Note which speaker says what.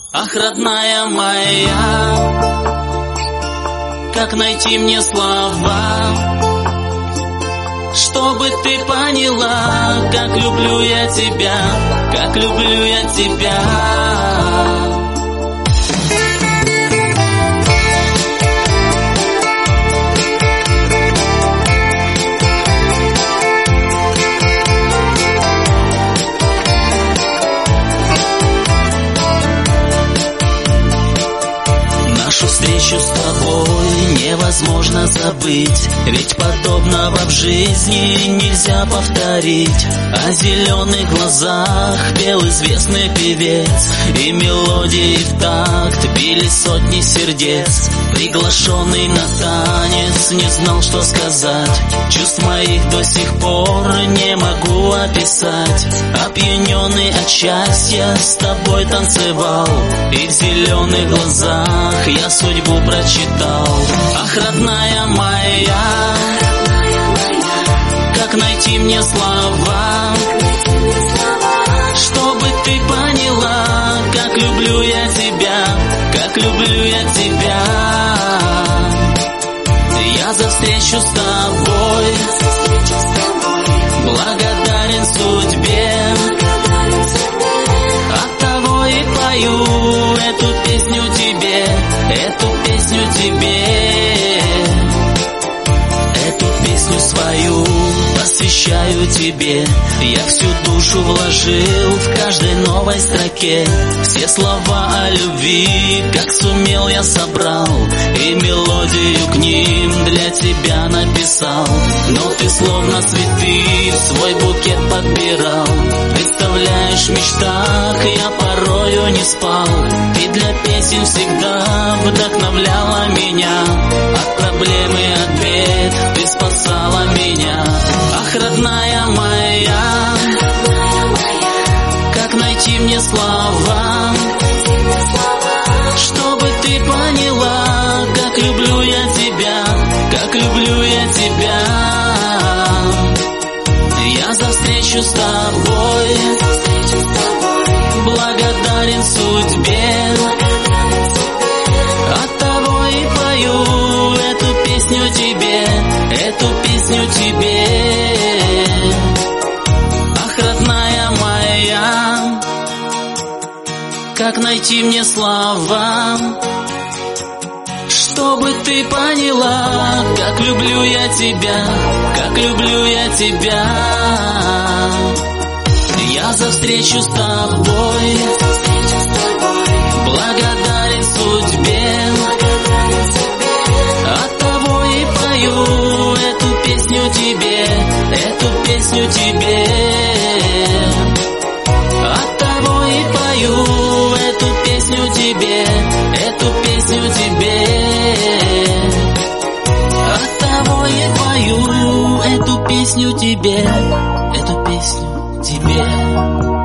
Speaker 1: Ах, родная моя, как найти мне слова, чтобы ты поняла, как люблю я тебя, как люблю я тебя. Нашу встречу с тобой невозможно забыть, ведь подобного в жизни нельзя повторить. О зеленых глазах пел известный певец, и мелодии в такт били сотни сердец. Приглашенный на танец не знал, что сказать, чувств моих до сих пор не могу описать. Опьяненный от счастья с тобой танцевал, и в зеленых глазах я судьбу прочитал. Ах, родная моя, как найти мне слова, чтобы ты поняла, как люблю я тебя, как люблю я тебя. Я за встречу с тобой благодарен судьбе, оттого и пою эту песню тебе, эту песню тебе, эту песню свою посвящаю тебе. Я всю душу вложил в каждой новой строке, все слова о любви, как сумел, я собрал, и мелодию к ним для тебя написал. Но ты словно цветы в свой букет подбирал, представляешь, в мечтах я порою не спал. Ты для песен всегда вдохновляла меня, от проблем и от бед ты спасала меня. Ах, родная моя, как найти мне слова, чтобы ты поняла, как люблю я тебя, как люблю я тебя. Я за встречу с тобой благодарен судьбе, оттого и пою эту песню тебе, эту песню тебе. Ах, родная моя, как найти мне слова, чтобы ты поняла, как люблю я тебя, как люблю я тебя. Я за встречу с тобой благодарен судьбе, оттого и пою эту песню тебе, эту песню тебе. Оттого и пою эту песню тебе, эту песню тебе. Оттого и пою эту песню тебе, эту песню тебе.